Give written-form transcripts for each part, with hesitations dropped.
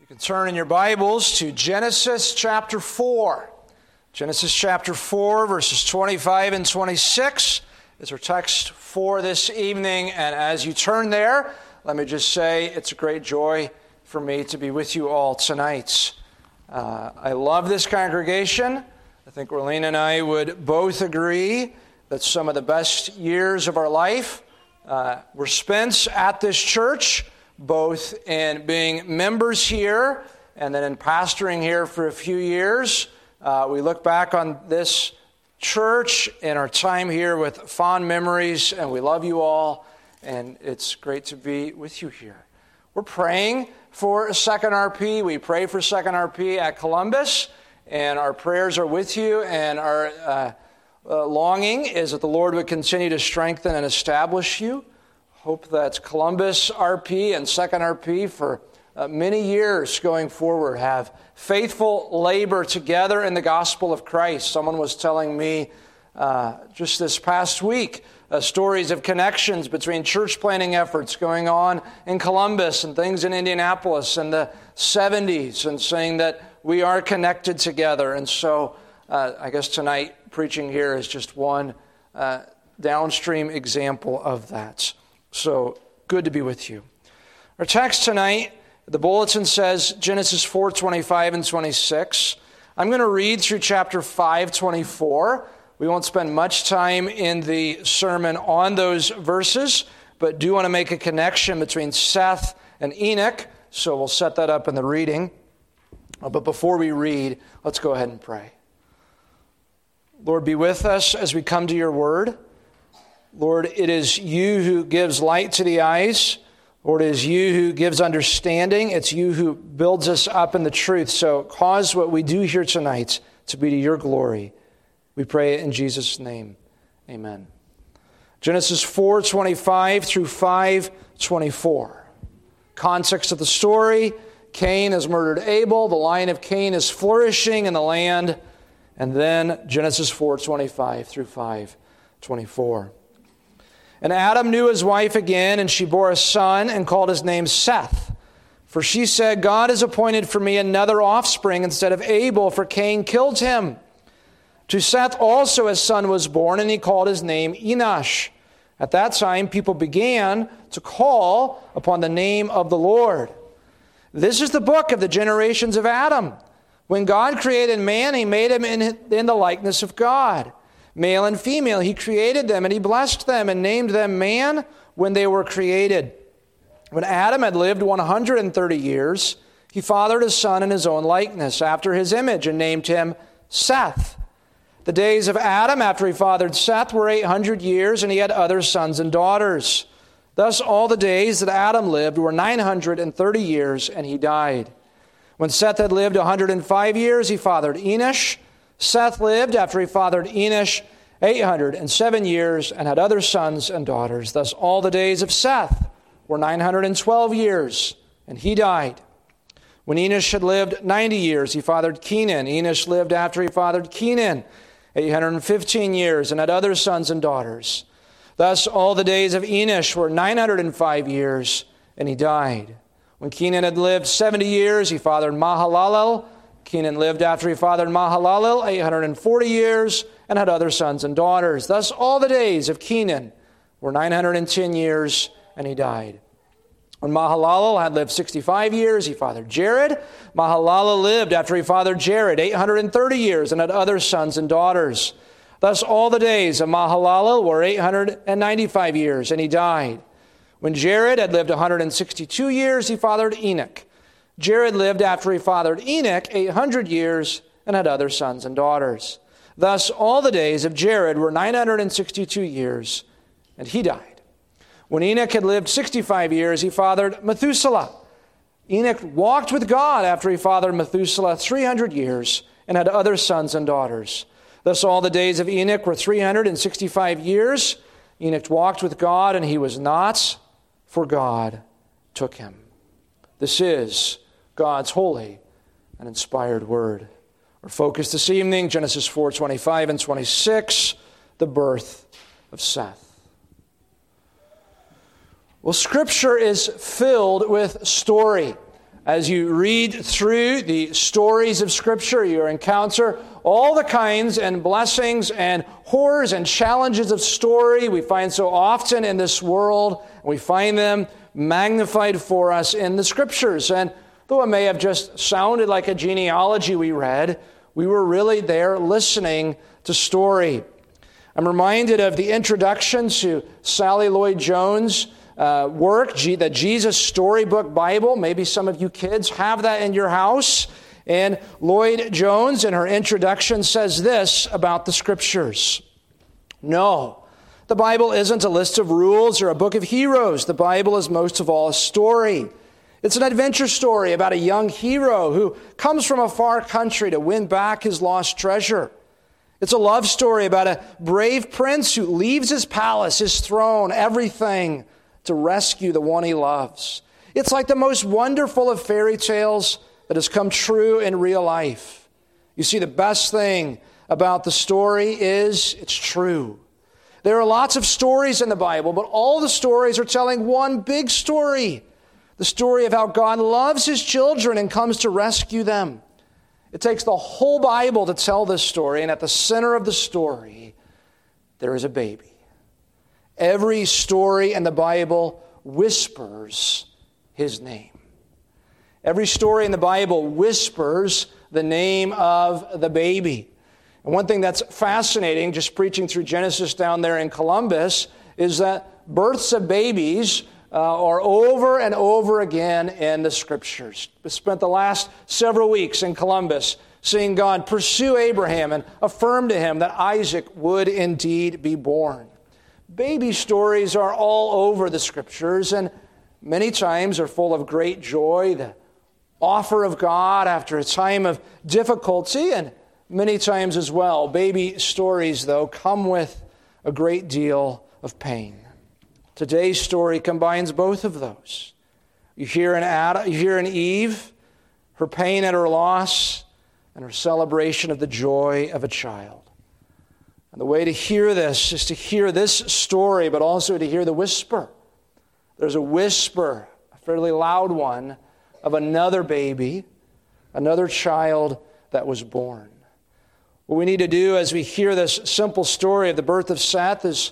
You can turn in your Bibles to Genesis chapter 4. Genesis chapter 4, verses 25 and 26 is our text for this evening. And as you turn there, let me just say it's a great joy for me to be with you all tonight. I love this congregation. I think Rolene and I would both agree that some of the best years of our life were spent at this church, both in being members here and then in pastoring here for a few years. We look back on this church and our time here with fond memories, and we love you all, and it's great to be with you here. We're praying for Second RP. We pray for Second RP at Columbus, and our prayers are with you, and our longing is that the Lord would continue to strengthen and establish you. Hope that Columbus RP and Second RP for many years going forward have faithful labor together in the gospel of Christ. Someone was telling me just this past week stories of connections between church planting efforts going on in Columbus and things in Indianapolis in the 70s, and saying that we are connected together. And so I guess tonight preaching here is just one downstream example of that. So good to be with you. Our text tonight, the bulletin says Genesis 4:25 and 26. I'm going to read through chapter 5:24. We won't spend much time in the sermon on those verses, but do want to make a connection between Seth and Enoch, so we'll set that up in the reading. But before we read, let's go ahead and pray. Lord, be with us as we come to your word. Lord, it is you who gives light to the eyes. Lord, it is you who gives understanding. It's you who builds us up in the truth. So cause what we do here tonight to be to your glory. We pray it in Jesus' name. Amen. Genesis 4:25 through 5:24. Context of the story: Cain has murdered Abel. The line of Cain is flourishing in the land. And then Genesis 4:25 through 5:24. And Adam knew his wife again, and she bore a son and called his name Seth. For she said, God has appointed for me another offspring instead of Abel, for Cain killed him. To Seth also a son was born, and he called his name Enosh. At that time, people began to call upon the name of the Lord. This is the book of the generations of Adam. When God created man, he made him in the likeness of God. Male and female, he created them, and he blessed them and named them man when they were created. When Adam had lived 130 years, he fathered a son in his own likeness, after his image, and named him Seth. The days of Adam after he fathered Seth were 800 years, and he had other sons and daughters. Thus all the days that Adam lived were 930 years, and he died. When Seth had lived 105 years, he fathered Enosh. Seth lived after he fathered Enosh 807 years and had other sons and daughters. Thus all the days of Seth were 912 years, and he died. When Enosh had lived 90 years, he fathered Kenan. Enosh lived after he fathered Kenan 815 years and had other sons and daughters. Thus all the days of Enosh were 905 years, and he died. When Kenan had lived 70 years, he fathered Mahalalel. Kenan lived after he fathered Mahalalel 840 years and had other sons and daughters. Thus all the days of Kenan were 910 years, and he died. When Mahalalel had lived 65 years, he fathered Jared. Mahalalel lived after he fathered Jared 830 years and had other sons and daughters. Thus all the days of Mahalalel were 895 years, and he died. When Jared had lived 162 years, he fathered Enoch. Jared lived after he fathered Enoch 800 years and had other sons and daughters. Thus all the days of Jared were 962 years, and he died. When Enoch had lived 65 years, he fathered Methuselah. Enoch walked with God after he fathered Methuselah 300 years and had other sons and daughters. Thus all the days of Enoch were 365 years. Enoch walked with God, and he was not, for God took him. This is God's holy and inspired word. Our focus this evening, Genesis 4:25 and 26, the birth of Seth. Well, Scripture is filled with story. As you read through the stories of Scripture, you encounter all the kinds and blessings and horrors and challenges of story we find so often in this world. We find them magnified for us in the Scriptures. And though it may have just sounded like a genealogy we read, we were really there listening to story. I'm reminded of the introduction to Sally Lloyd Jones' work, the Jesus Storybook Bible. Maybe some of you kids have that in your house. And Lloyd Jones, in her introduction, says this about the Scriptures. No, the Bible isn't a list of rules or a book of heroes. The Bible is most of all a story. It's an adventure story about a young hero who comes from a far country to win back his lost treasure. It's a love story about a brave prince who leaves his palace, his throne, everything to rescue the one he loves. It's like the most wonderful of fairy tales that has come true in real life. You see, the best thing about the story is it's true. There are lots of stories in the Bible, but all the stories are telling one big story. The story of how God loves his children and comes to rescue them. It takes the whole Bible to tell this story, and at the center of the story, there is a baby. Every story in the Bible whispers his name. Every story in the Bible whispers the name of the baby. And one thing that's fascinating, just preaching through Genesis down there in Columbus, is that births of babies are over and over again in the Scriptures. We spent the last several weeks in Columbus seeing God pursue Abraham and affirm to him that Isaac would indeed be born. Baby stories are all over the Scriptures and many times are full of great joy, the offer of God after a time of difficulty, and many times as well, baby stories, though, come with a great deal of pain. Today's story combines both of those. You hear in Eve, her pain at her loss, and her celebration of the joy of a child. And the way to hear this is to hear this story, but also to hear the whisper. There's a whisper, a fairly loud one, of another baby, another child that was born. What we need to do as we hear this simple story of the birth of Seth is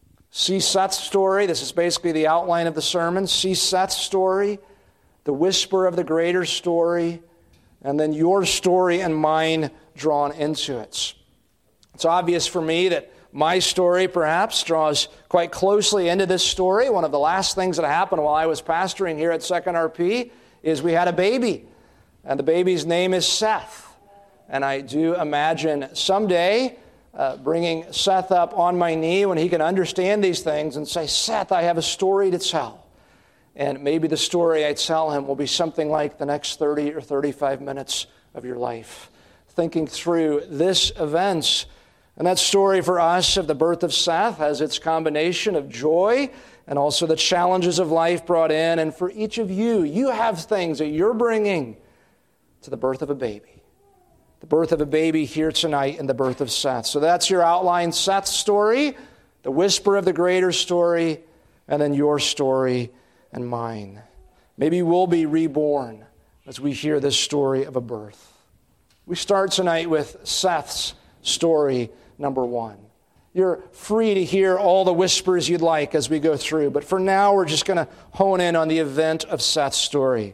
see Seth's story. This is basically the outline of the sermon. See Seth's story, the whisper of the greater story, and then your story and mine drawn into it. It's obvious for me that my story perhaps draws quite closely into this story. One of the last things that happened while I was pastoring here at Second RP is we had a baby, and the baby's name is Seth. And I do imagine someday bringing Seth up on my knee when he can understand these things and say, Seth, I have a story to tell. And maybe the story I tell him will be something like the next 30 or 35 minutes of your life, thinking through this event. And that story for us of the birth of Seth has its combination of joy and also the challenges of life brought in. And for each of you, you have things that you're bringing to the birth of a baby. The birth of a baby here tonight and the birth of Seth. So that's your outline, Seth's story, the whisper of the greater story, and then your story and mine. Maybe we'll be reborn as we hear this story of a birth. We start tonight with Seth's story, number 1. You're free to hear all the whispers you'd like as we go through, but for now we're just going to hone in on the event of Seth's story.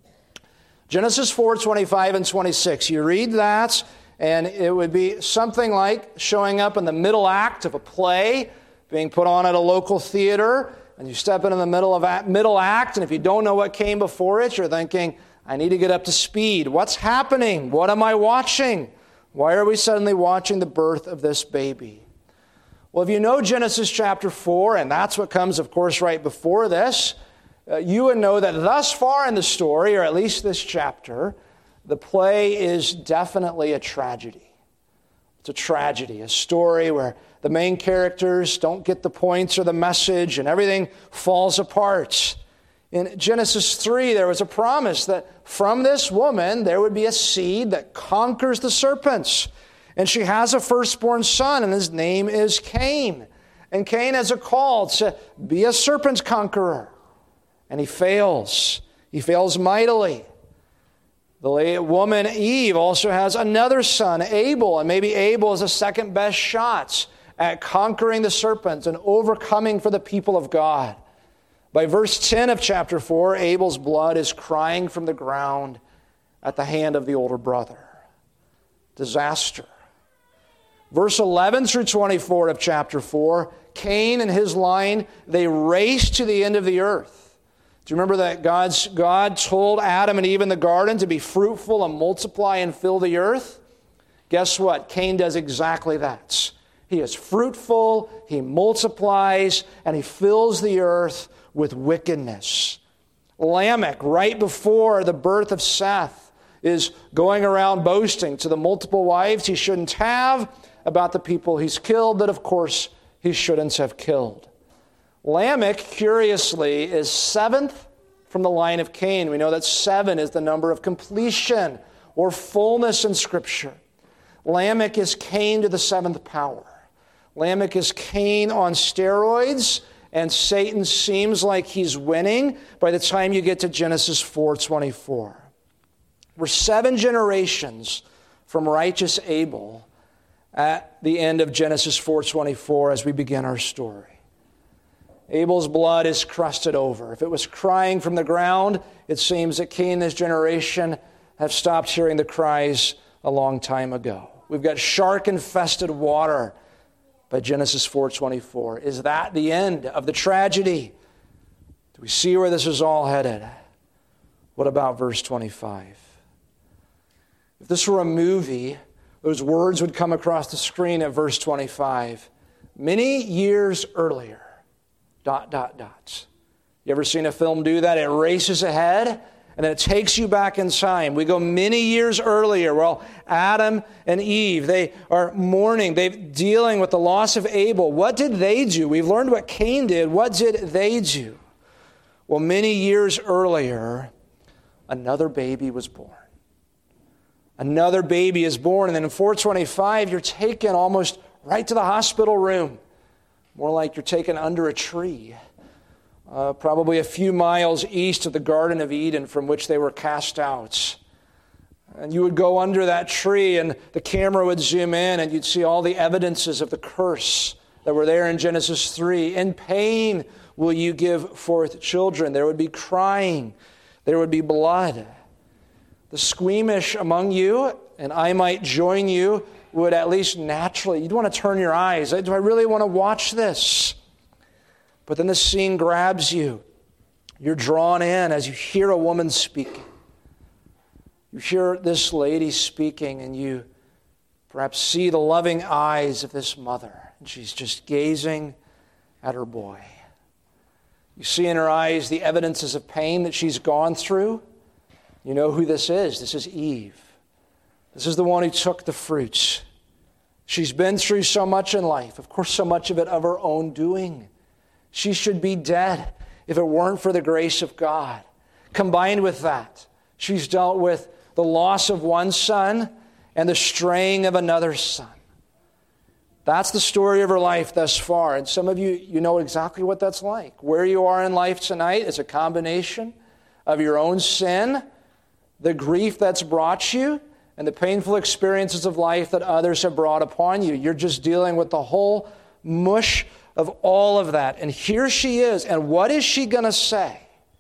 Genesis 4:25 and 26. You read that, and it would be something like showing up in the middle act of a play being put on at a local theater, and you step into the middle act, and if you don't know what came before it, you're thinking, I need to get up to speed. What's happening? What am I watching? Why are we suddenly watching the birth of this baby? Well, if you know Genesis chapter 4, and that's what comes, of course, right before this, you would know that thus far in the story, or at least this chapter, the play is definitely a tragedy. It's a tragedy, a story where the main characters don't get the points or the message and everything falls apart. In Genesis 3, there was a promise that from this woman there would be a seed that conquers the serpents. And she has a firstborn son, and his name is Cain. And Cain has a call to be a serpent conqueror. And he fails. He fails mightily. The woman Eve also has another son, Abel, and maybe Abel is the second best shot at conquering the serpent and overcoming for the people of God. By verse 10 of chapter 4, Abel's blood is crying from the ground at the hand of the older brother. Disaster. Verse 11 through 24 of chapter 4, Cain and his line, they race to the end of the earth. Do you remember that God told Adam and Eve in the garden to be fruitful and multiply and fill the earth? Guess what? Cain does exactly that. He is fruitful, he multiplies, and he fills the earth with wickedness. Lamech, right before the birth of Seth, is going around boasting to the multiple wives he shouldn't have about the people he's killed that, of course, he shouldn't have killed. Lamech, curiously, is seventh from the line of Cain. We know that 7 is the number of completion or fullness in Scripture. Lamech is Cain to the 7th power. Lamech is Cain on steroids, and Satan seems like he's winning by the time you get to Genesis 4:24. We're 7 generations from righteous Abel at the end of Genesis 4:24 as we begin our story. Abel's blood is crusted over. If it was crying from the ground, it seems that Cain and his generation have stopped hearing the cries a long time ago. We've got shark-infested water by Genesis 4:24. Is that the end of the tragedy? Do we see where this is all headed? What about verse 25? If this were a movie, those words would come across the screen at verse 25. Many years earlier, ... You ever seen a film do that? It races ahead, and then it takes you back in time. We go many years earlier. Well, Adam and Eve, they are mourning. They're dealing with the loss of Abel. What did they do? We've learned what Cain did. What did they do? Well, many years earlier, another baby was born. Another baby is born, and then in 425, you're taken almost right to the hospital room. More like you're taken under a tree, probably a few miles east of the Garden of Eden from which they were cast out. And you would go under that tree, and the camera would zoom in, and you'd see all the evidences of the curse that were there in Genesis 3. In pain will you give forth children. There would be crying. There would be blood. The squeamish among you, and I might join you, would at least naturally, you'd want to turn your eyes. Do I really want to watch this? But then the scene grabs you. You're drawn in as you hear a woman speaking. You hear this lady speaking, and you perhaps see the loving eyes of this mother, and she's just gazing at her boy. You see in her eyes the evidences of pain that she's gone through. You know who this is. This is Eve. This is the one who took the fruits. She's been through so much in life, of course, so much of it of her own doing. She should be dead if it weren't for the grace of God. Combined with that, she's dealt with the loss of one son and the straying of another son. That's the story of her life thus far. And some of you know exactly what that's like. Where you are in life tonight is a combination of your own sin, the grief that's brought you, and the painful experiences of life that others have brought upon you. You're just dealing with the whole mush of all of that. And here she is. And what is she going to say?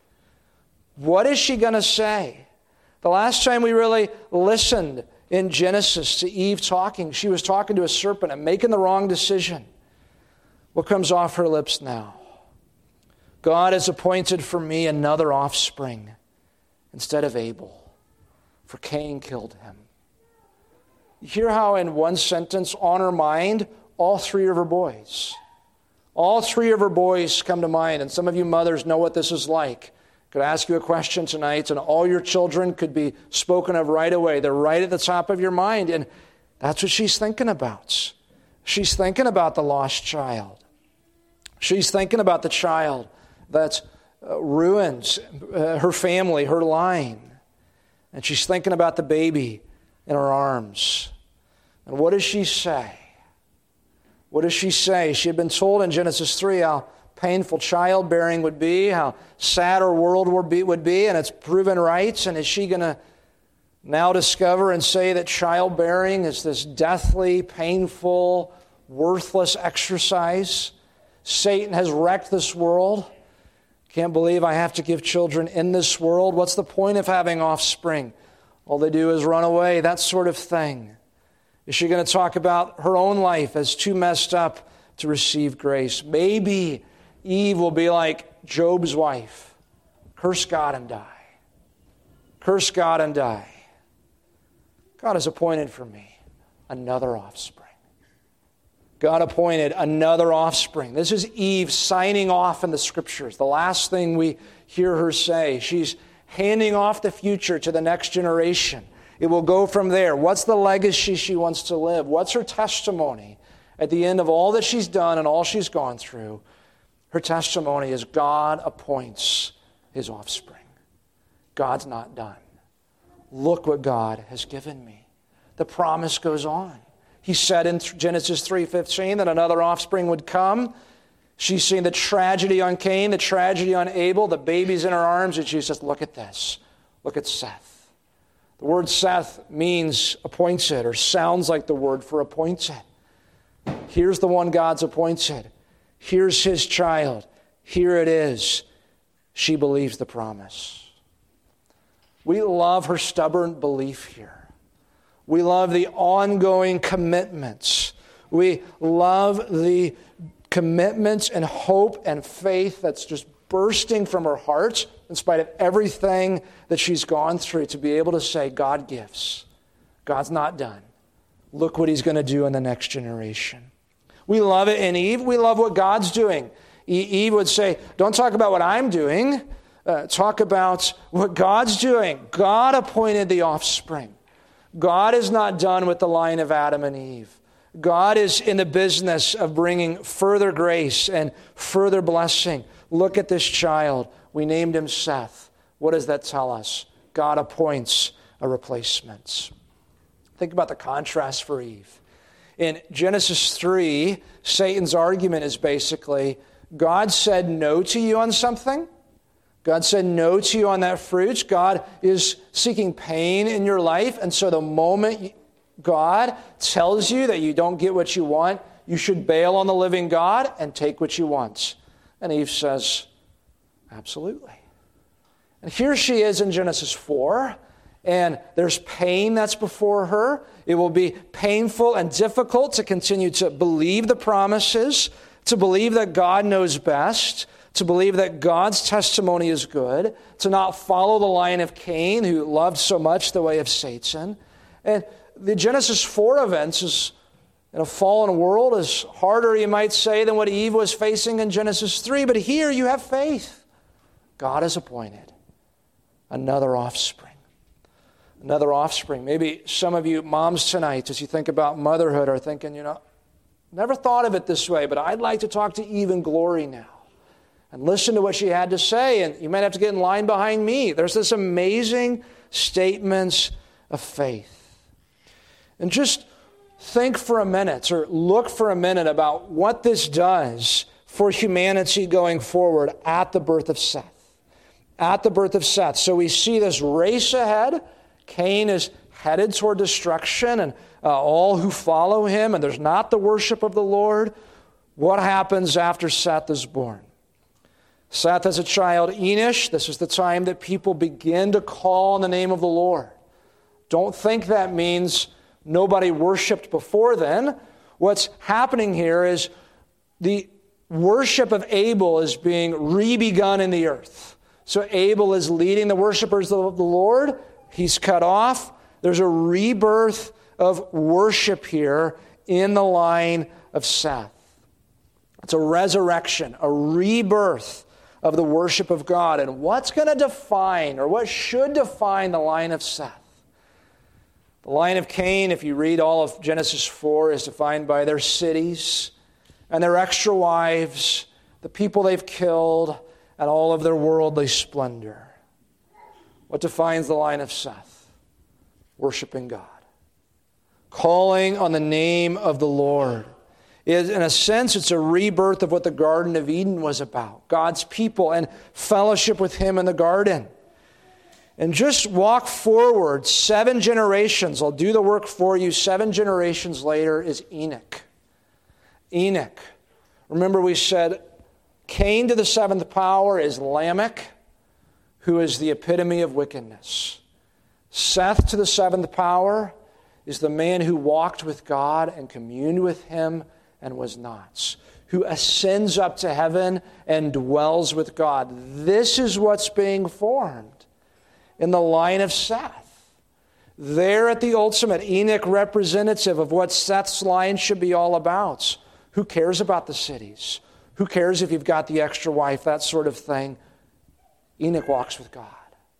What is she going to say? The last time we really listened in Genesis to Eve talking, she was talking to a serpent and making the wrong decision. What comes off her lips now? God has appointed for me another offspring instead of Abel, for Cain killed him. You hear how in one sentence on her mind, all 3 of her boys. All 3 of her boys come to mind, and some of you mothers know what this is like. I could ask you a question tonight, and all your children could be spoken of right away. They're right at the top of your mind, and that's what she's thinking about. She's thinking about the lost child. She's thinking about the child that ruins her family, her line. And she's thinking about the baby in her arms. And what does she say? What does she say? She had been told in Genesis 3 how painful childbearing would be, how sad her world would be, and it's proven right. And is she going to now discover and say that childbearing is this deathly, painful, worthless exercise. Satan has wrecked this world. Can't believe I have to give children in this world. What's the point of having offspring? All they do is run away, that sort of thing. Is she going to talk about her own life as too messed up to receive grace? Maybe Eve will be like Job's wife. Curse God and die. Curse God and die. God has appointed for me another offspring. God appointed another offspring. This is Eve signing off in the Scriptures. The last thing we hear her say. She's handing off the future to the next generation. It will go from there. What's the legacy she wants to live? What's her testimony at the end of all that she's done and all she's gone through? Her testimony is God appoints his offspring. God's not done. Look what God has given me. The promise goes on. He said in Genesis 3:15 that another offspring would come. She's seen the tragedy on Cain, the tragedy on Abel, the baby's in her arms, and she says, look at this. Look at Seth. The word Seth means appointed, or sounds like the word for appointed. Here's the one God's appointed. Here's his child. Here it is. She believes the promise. We love her stubborn belief here. We love the ongoing commitments. We love the commitments and hope and faith that's just bursting from her heart in spite of everything that she's gone through, to be able to say, God gives. God's not done. Look what he's going to do in the next generation. We love it in Eve. We love what God's doing. Eve would say, don't talk about what I'm doing. Talk about what God's doing. God appointed the offspring. God is not done with the line of Adam and Eve. God is in the business of bringing further grace and further blessing. Look at this child. We named him Seth. What does that tell us? God appoints a replacement. Think about the contrast for Eve. In Genesis 3, Satan's argument is basically, God said no to you on something. God said no to you on that fruit. God is seeking pain in your life. And so the moment God tells you that you don't get what you want, you should bail on the living God and take what you want. And Eve says, absolutely. And here she is in Genesis 4, and there's pain that's before her. It will be painful and difficult to continue to believe the promises, to believe that God knows best, to believe that God's testimony is good, to not follow the line of Cain, who loved so much the way of Satan. And the Genesis 4 events is, in a fallen world, is harder, you might say, than what Eve was facing in Genesis 3. But here you have faith. God has appointed another offspring. Another offspring. Maybe some of you moms tonight, as you think about motherhood, are thinking, never thought of it this way, but I'd like to talk to Eve in glory now and listen to what she had to say, and you might have to get in line behind me. There's this amazing statements of faith. And just think for a minute, or look for a minute, about what this does for humanity going forward at the birth of Seth. At the birth of Seth. So we see this race ahead. Cain is headed toward destruction, and all who follow him, and there's not the worship of the Lord. What happens after Seth is born? Seth has a child, Enosh. This is the time that people begin to call on the name of the Lord. Don't think that means nobody worshiped before then. What's happening here is the worship of Abel is being re-begun in the earth. So Abel is leading the worshipers of the Lord. He's cut off. There's a rebirth of worship here in the line of Seth. It's a resurrection, a rebirth of the worship of God. And what's going to define, or what should define, the line of Seth? The line of Cain, if you read all of Genesis 4, is defined by their cities and their extra wives, the people they've killed, and all of their worldly splendor. What defines the line of Seth? Worshiping God. Calling on the name of the Lord. In a sense, it's a rebirth of what the Garden of Eden was about. God's people and fellowship with him in the garden. And just walk forward 7 generations. I'll do the work for you. 7 generations later is Enoch. Enoch. Remember we said Cain to the 7th power is Lamech, who is the epitome of wickedness. Seth to the 7th power is the man who walked with God and communed with him and was not, who ascends up to heaven and dwells with God. This is what's being formed in the line of Seth. There at the ultimate, Enoch representative of what Seth's line should be all about. Who cares about the cities? Who cares if you've got the extra wife, that sort of thing? Enoch walks with God.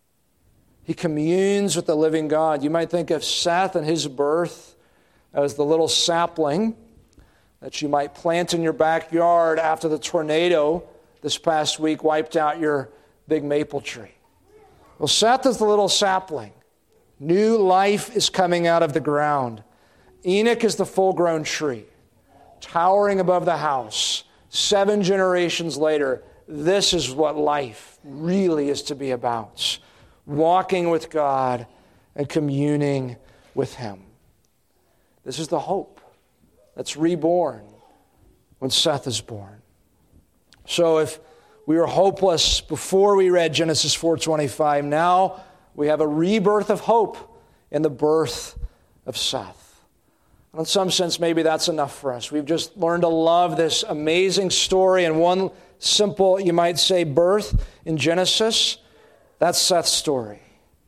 He communes with the living God. You might think of Seth and his birth as the little sapling that you might plant in your backyard after the tornado this past week wiped out your big maple tree. Well, Seth is the little sapling. New life is coming out of the ground. Enoch is the full-grown tree, towering above the house. 7 generations later, this is what life really is to be about. Walking with God and communing with Him. This is the hope that's reborn when Seth is born. So if we were hopeless before we read Genesis 4:25, now we have a rebirth of hope in the birth of Seth. And in some sense, maybe that's enough for us. We've just learned to love this amazing story and one simple, you might say, birth in Genesis. That's Seth's story.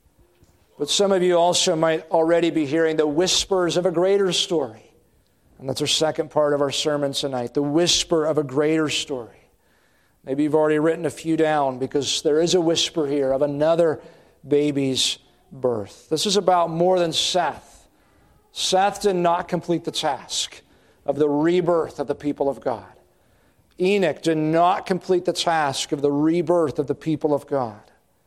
But some of you also might already be hearing the whispers of a greater story. And that's our second part of our sermon tonight, the whisper of a greater story. Maybe you've already written a few down because there is a whisper here of another baby's birth. This is about more than Seth. Seth did not complete the task of the rebirth of the people of God. Enoch did not complete the task of the rebirth of the people of God.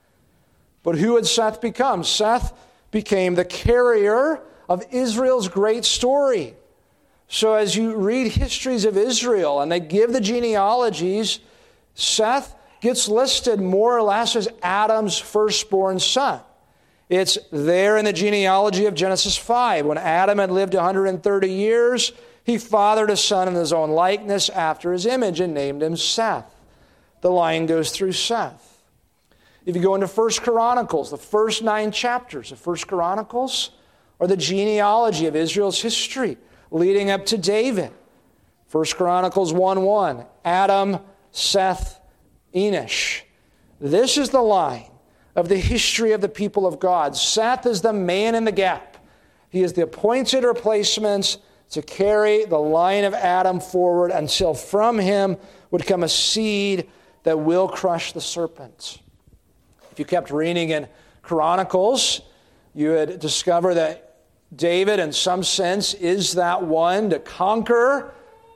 But who had Seth become? Seth became the carrier of Israel's great story. So as you read histories of Israel and they give the genealogies, Seth gets listed more or less as Adam's firstborn son. It's there in the genealogy of Genesis 5. When Adam had lived 130 years, he fathered a son in his own likeness after his image and named him Seth. The line goes through Seth. If you go into 1 Chronicles, the first 9 chapters of 1 Chronicles are the genealogy of Israel's history leading up to David. 1 Chronicles 1:1, Adam, Seth, Enosh. This is the line of the history of the people of God. Seth is the man in the gap. He is the appointed replacement to carry the line of Adam forward until from him would come a seed that will crush the serpent. If you kept reading in Chronicles, you would discover that David, in some sense, is that one to conquer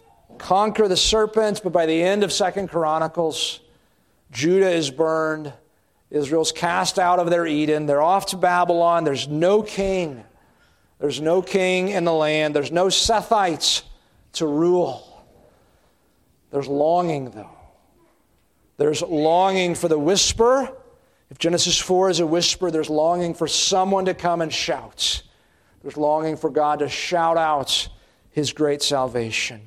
the serpent. But by the end of 2 Chronicles, Judah is burned. Israel's cast out of their Eden. They're off to Babylon. There's no king. There's no king in the land. There's no Sethites to rule. There's longing, though. There's longing for the whisper. If Genesis 4 is a whisper, there's longing for someone to come and shout. There's longing for God to shout out His great salvation.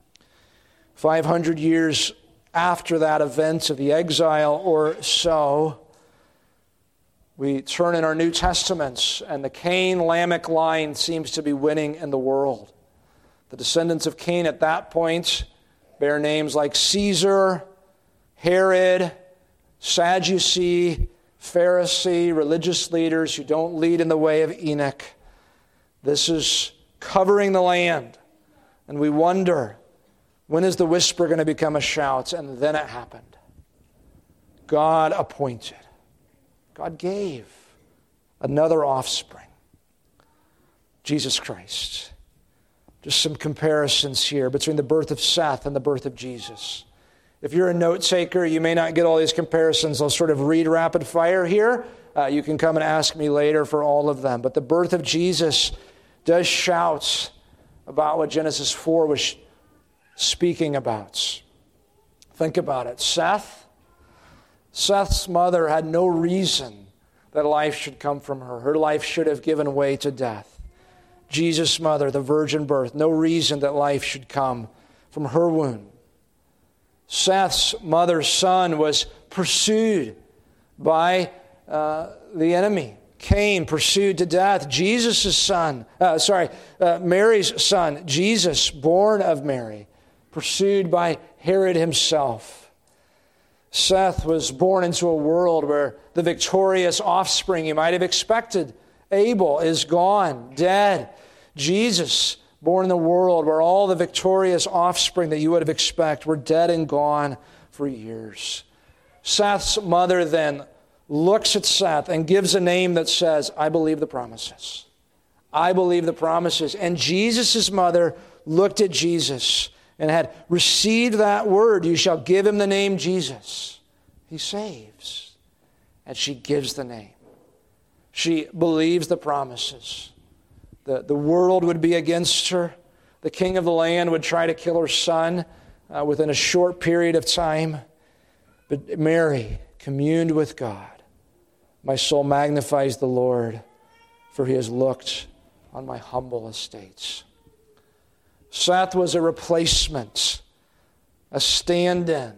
500 years after that event of the exile or so, we turn in our New Testaments, and the Cain-Lamech line seems to be winning in the world. The descendants of Cain at that point bear names like Caesar, Herod, Sadducee, Pharisee, religious leaders who don't lead in the way of Enoch. This is covering the land. And we wonder, when is the whisper going to become a shout? And then it happened. God appointed. God gave another offspring. Jesus Christ. Just some comparisons here between the birth of Seth and the birth of Jesus. If you're a note taker, you may not get all these comparisons. I'll sort of read rapid fire here. You can come and ask me later for all of them. But the birth of Jesus does shout about what Genesis 4 was speaking about. Think about it. Seth's mother had no reason that life should come from her. Her life should have given way to death. Jesus' mother, the virgin birth, no reason that life should come from her womb. Seth's mother's son was pursued by the enemy. Cain pursued to death. Mary's son, Jesus, born of Mary, pursued by Herod himself. Seth was born into a world where the victorious offspring you might have expected, Abel, is gone, dead. Jesus, born in the world where all the victorious offspring that you would have expected were dead and gone for years. Seth's mother then looks at Seth and gives a name that says, I believe the promises. I believe the promises. And Jesus' mother looked at Jesus and had received that word, you shall give him the name Jesus. He saves. And she gives the name. She believes the promises. The world would be against her. The king of the land would try to kill her son within a short period of time. But Mary communed with God. My soul magnifies the Lord, for he has looked on my humble estates. Seth was a replacement, a stand-in,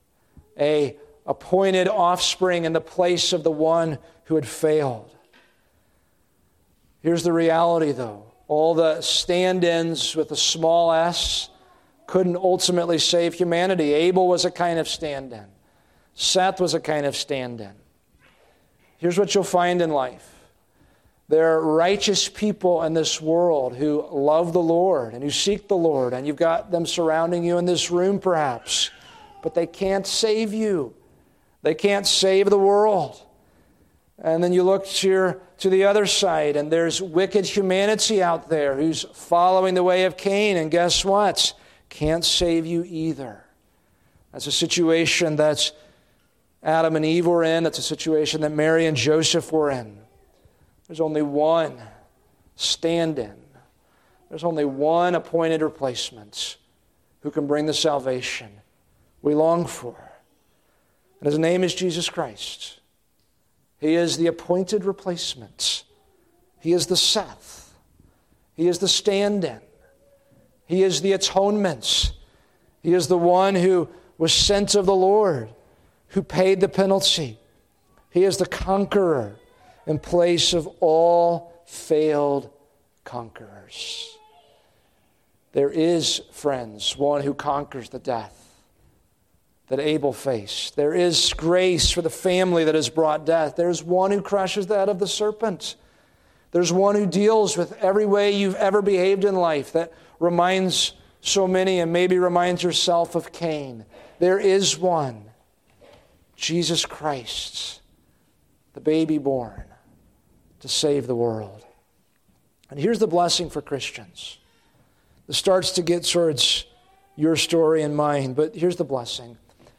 a appointed offspring in the place of the one who had failed. Here's the reality, though. All the stand-ins with a small s couldn't ultimately save humanity. Abel was a kind of stand-in. Seth was a kind of stand-in. Here's what you'll find in life. There are righteous people in this world who love the Lord and who seek the Lord, and you've got them surrounding you in this room perhaps, but they can't save you. They can't save the world. And then you look to the other side, and there's wicked humanity out there who's following the way of Cain, and guess what? Can't save you either. That's a situation that's Adam and Eve were in. That's a situation that Mary and Joseph were in. There's only one stand-in. There's only one appointed replacement who can bring the salvation we long for. And his name is Jesus Christ. He is the appointed replacement. He is the Seth. He is the stand-in. He is the atonement. He is the one who was sent of the Lord, who paid the penalty. He is the conqueror in place of all failed conquerors. There is, friends, one who conquers the death that Abel faced. There is grace for the family that has brought death. There's one who crushes the head of the serpent. There's one who deals with every way you've ever behaved in life that reminds so many and maybe reminds yourself of Cain. There is one. Jesus Christ, the baby born to save the world. And here's the blessing for Christians. This starts to get towards your story and mine, but here's the blessing.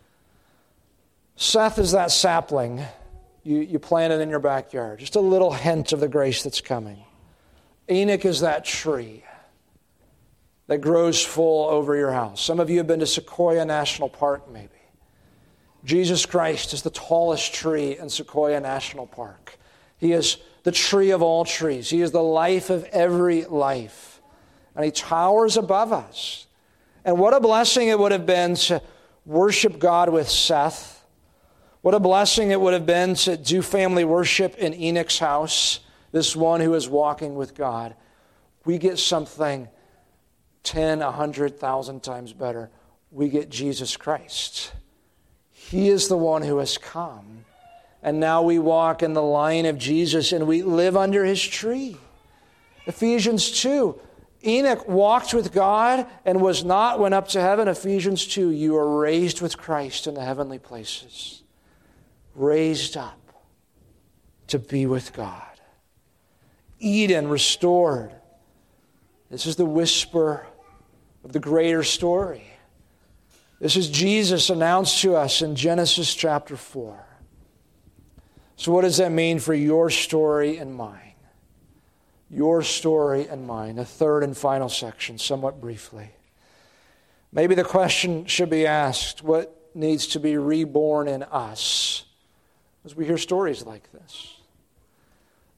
Seth is that sapling you planted in your backyard. Just a little hint of the grace that's coming. Enoch is that tree that grows full over your house. Some of you have been to Sequoia National Park, maybe. Jesus Christ is the tallest tree in Sequoia National Park. He is the tree of all trees. He is the life of every life. And he towers above us. And what a blessing it would have been to worship God with Seth. What a blessing it would have been to do family worship in Enoch's house, this one who is walking with God. We get something 10, 100,000 times better. We get Jesus Christ. He is the one who has come. And now we walk in the line of Jesus and we live under his tree. Ephesians 2. Enoch walked with God and was not went up to heaven. Ephesians 2. You are raised with Christ in the heavenly places. Raised up to be with God. Eden restored. This is the whisper of the greater story. This is Jesus announced to us in Genesis chapter 4. So what does that mean for your story and mine? Your story and mine. The third and final section, somewhat briefly. Maybe the question should be asked, what needs to be reborn in us as we hear stories like this?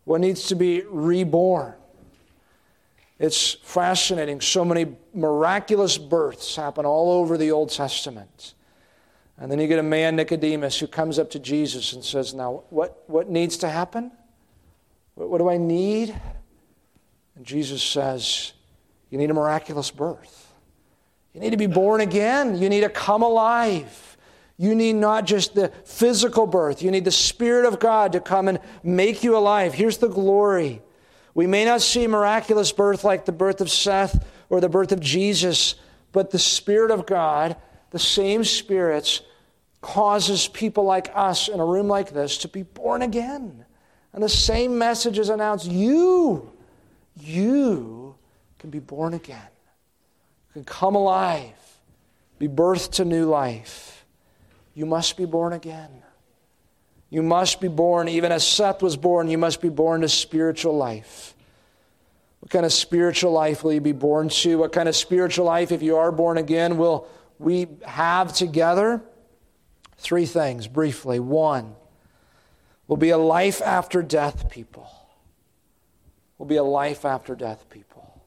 What needs to be reborn? It's fascinating. So many miraculous births happen all over the Old Testament. And then you get a man, Nicodemus, who comes up to Jesus and says, now, what needs to happen? What do I need? And Jesus says, you need a miraculous birth. You need to be born again. You need to come alive. You need not just the physical birth. You need the Spirit of God to come and make you alive. Here's the glory. We may not see miraculous birth like the birth of Seth or the birth of Jesus, but the Spirit of God, the same Spirit, causes people like us in a room like this to be born again. And the same message is announced. You can be born again. You can come alive, be birthed to new life. You must be born again. You must be born, even as Seth was born, you must be born to spiritual life. What kind of spiritual life will you be born to? What kind of spiritual life, if you are born again, will we have together? 3 things, briefly. 1, we'll be a life after death people. We'll be a life after death people.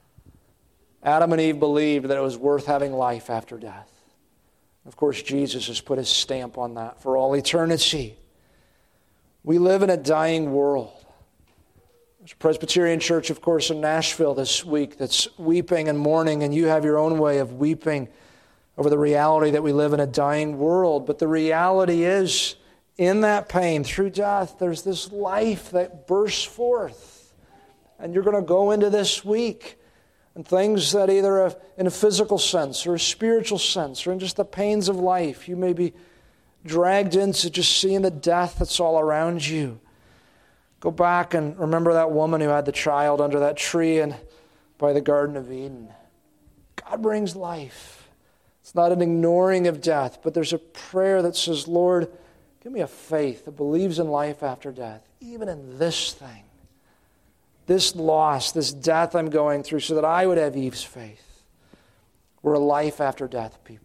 Adam and Eve believed that it was worth having life after death. Of course, Jesus has put his stamp on that for all eternity. We live in a dying world. There's a Presbyterian church, of course, in Nashville this week that's weeping and mourning, and you have your own way of weeping over the reality that we live in a dying world. But the reality is, in that pain, through death, there's this life that bursts forth. And you're going to go into this week, and things that either in a physical sense or a spiritual sense or in just the pains of life, you may be dragged into just seeing the death that's all around you. Go back and remember that woman who had the child under that tree and by the Garden of Eden. God brings life. It's not an ignoring of death, but there's a prayer that says, Lord, give me a faith that believes in life after death, even in this thing, this loss, this death I'm going through, so that I would have Eve's faith. We're a life after death people.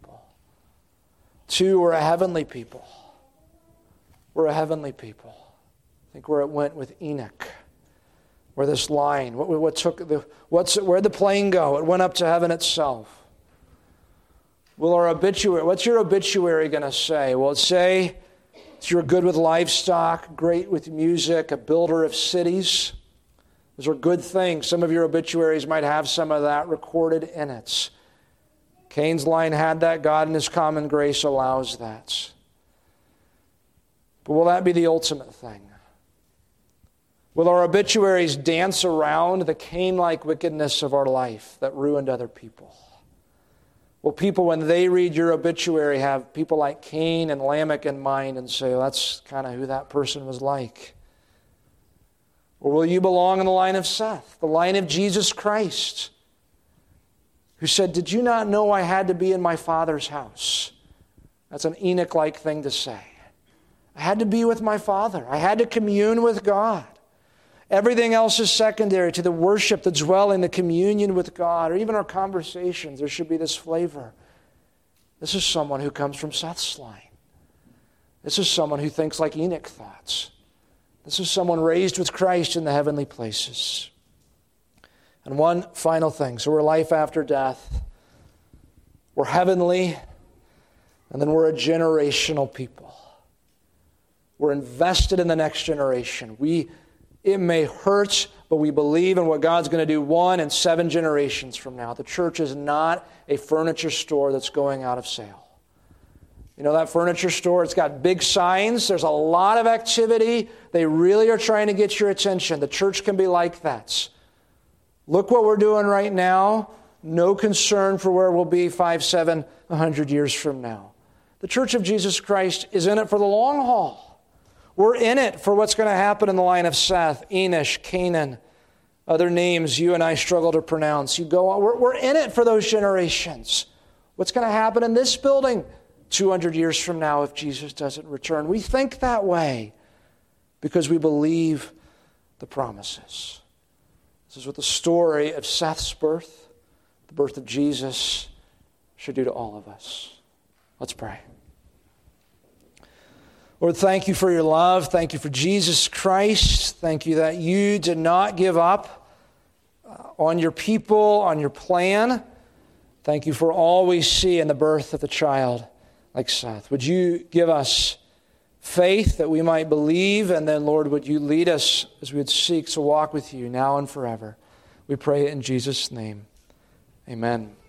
2, we're a heavenly people. We're a heavenly people. I think where it went with Enoch, where this line, where'd the plane go? It went up to heaven itself. Will our obituary, what's your obituary going to say? Will it say you're good with livestock, great with music, a builder of cities? Those are good things. Some of your obituaries might have some of that recorded in it. Cain's line had that. God in his common grace allows that. But will that be the ultimate thing? Will our obituaries dance around the Cain-like wickedness of our life that ruined other people? Will people, when they read your obituary, have people like Cain and Lamech in mind and say, well, that's kind of who that person was like? Or will you belong in the line of Seth, the line of Jesus Christ, who said, did you not know I had to be in my Father's house? That's an Enoch-like thing to say. I had to be with my Father. I had to commune with God. Everything else is secondary to the worship, the dwelling, the communion with God, or even our conversations. There should be this flavor. This is someone who comes from Seth's line. This is someone who thinks like Enoch thought. This is someone raised with Christ in the heavenly places. And one final thing. So we're life after death. We're heavenly. And then we're a generational people. We're invested in the next generation. It may hurt, but we believe in what God's going to do 1 and 7 generations from now. The church is not a furniture store that's going out of sale. You know that furniture store? It's got big signs. There's a lot of activity. They really are trying to get your attention. The church can be like that. Look what we're doing right now. No concern for where we'll be 5, 7, 100 years from now. The Church of Jesus Christ is in it for the long haul. We're in it for what's going to happen in the line of Seth, Enosh, Canaan, other names you and I struggle to pronounce. You go on. We're in it for those generations. What's going to happen in this building 200 years from now if Jesus doesn't return? We think that way because we believe the promises. This is what the story of Seth's birth, the birth of Jesus, should do to all of us. Let's pray. Lord, thank you for your love. Thank you for Jesus Christ. Thank you that you did not give up on your people, on your plan. Thank you for all we see in the birth of the child like Seth. Would you give us faith that we might believe, and then, Lord, would you lead us as we would seek to walk with you now and forever. We pray it in Jesus' name. Amen.